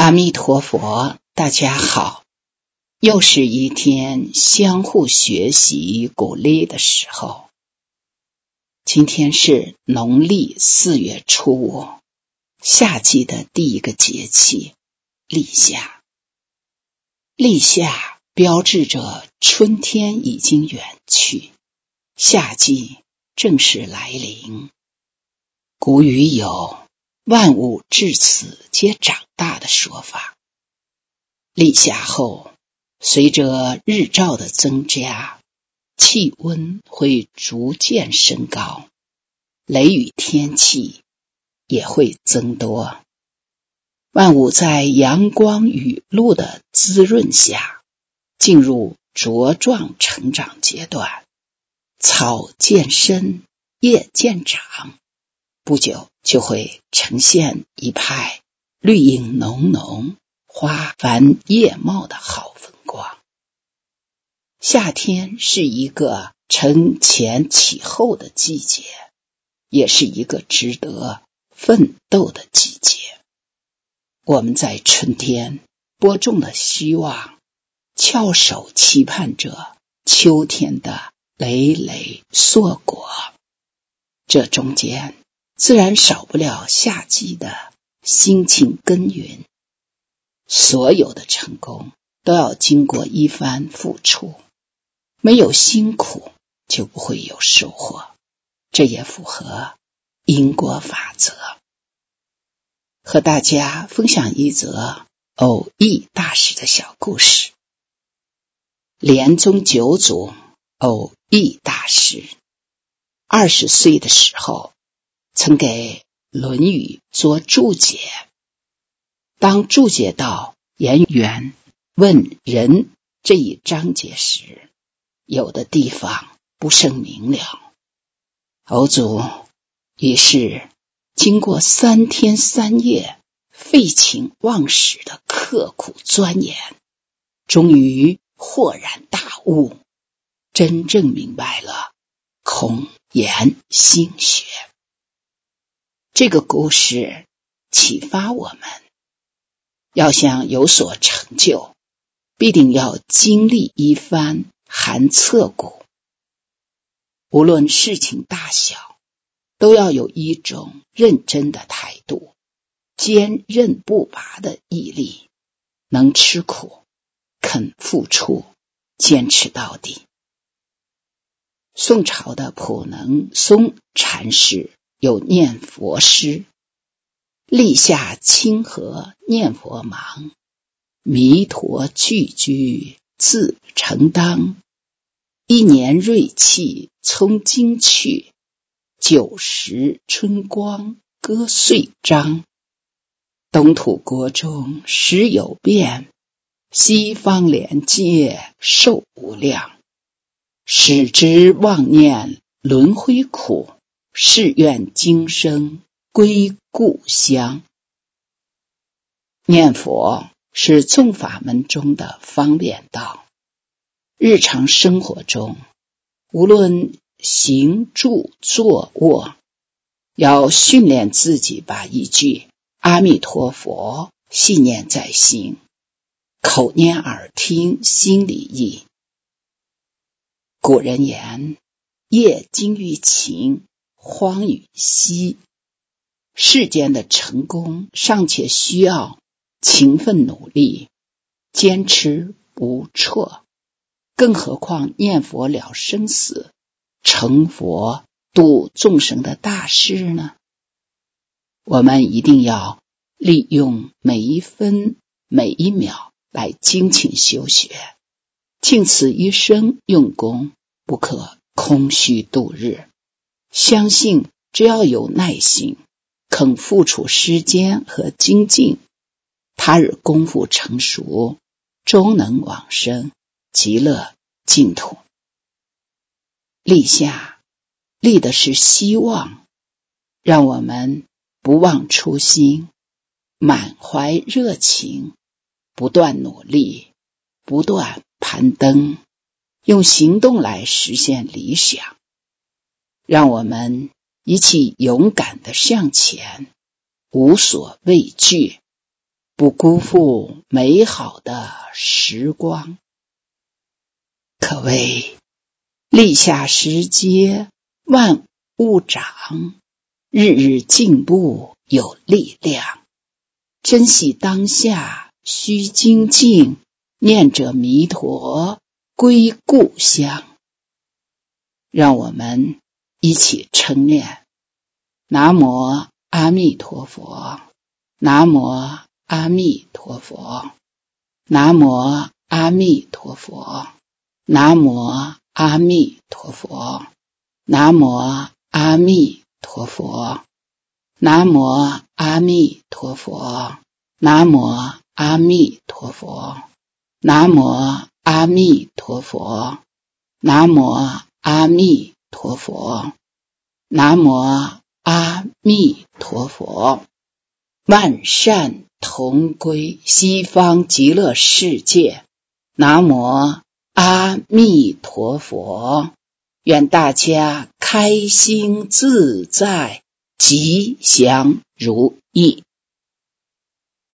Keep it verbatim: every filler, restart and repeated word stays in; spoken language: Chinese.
阿弥陀佛，大家好，又是一天相互学习鼓励的时候。今天是农历四月初五，夏季的第一个节气立夏。立夏标志着春天已经远去，夏季正式来临。古语有万物至此皆长大的说法。立夏后，随着日照的增加，气温会逐渐升高，雷雨天气也会增多。万物在阳光雨露的滋润下，进入茁壮成长阶段，草渐深，叶渐长，不久就会呈现一派绿荫浓浓、花繁叶茂的好风光。夏天是一个承前启后的季节，也是一个值得奋斗的季节。我们在春天播种了希望，翘首期盼着秋天的累累硕果。这中间自然少不了夏季的辛勤耕耘。所有的成功都要经过一番付出，没有辛苦就不会有收获，这也符合因果法则。和大家分享一则偶益大师的小故事。莲宗九祖偶益大师二十岁的时候，曾给《论语》做注解。当注解到颜渊问仁这一章节时，有的地方不甚明了。偶祖于是经过三天三夜废寝忘食的刻苦钻研，终于豁然大悟，真正明白了孔颜心学。这个故事启发我们，要想有所成就，必定要经历一番寒彻骨。无论事情大小，都要有一种认真的态度，坚韧不拔的毅力，能吃苦，肯付出，坚持到底。宋朝的普能松禅师有念佛诗：立夏清河念佛忙，弥陀具居自承当。一年瑞气从今去，九十春光歌岁章。东土国中时有变，西方连接寿无量。始知妄念轮回苦，誓愿今生归故乡。念佛是众法门中的方便道。日常生活中，无论行住坐卧，要训练自己把一句阿弥陀佛信念在心，口念耳听心里意。古人言，业精于勤，荒于嬉。世间的成功尚且需要勤奋努力，坚持不辍，更何况念佛了生死，成佛度众生的大事呢？我们一定要利用每一分每一秒来精勤修学，尽此一生用功，不可空虚度日。相信只要有耐心，肯付出时间和精进，他日功夫成熟，终能往生极乐净土。立夏立的是希望，让我们不忘初心，满怀热情，不断努力，不断攀登，用行动来实现理想。让我们一起勇敢地向前，无所畏惧， 不辜负美好的时光。可谓立夏时节万物长，日日进步有力量。珍惜当下须精进，念着弥陀归故乡。让我们一起称念：南无阿弥陀佛，南无阿弥陀佛，南无阿弥陀佛，南无阿弥陀佛，南无阿弥陀佛，南无阿弥陀佛，南无阿弥陀佛，南无阿弥陀佛，南无阿弥陀佛，南无阿弥陀佛。万善同归西方极乐世界。南无阿弥陀佛。愿大家开心自在，吉祥如意。